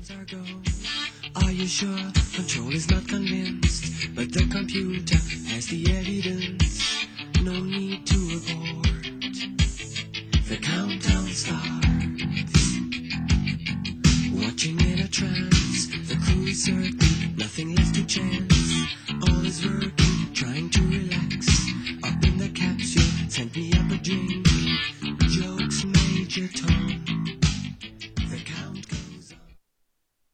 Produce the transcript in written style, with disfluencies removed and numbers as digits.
Are you sure? Control is not convinced, but the computer has the evidence. No need to abort. The countdown starts. Watching in a trance, the crew is certain, nothing left to chance. All is working, trying to relax.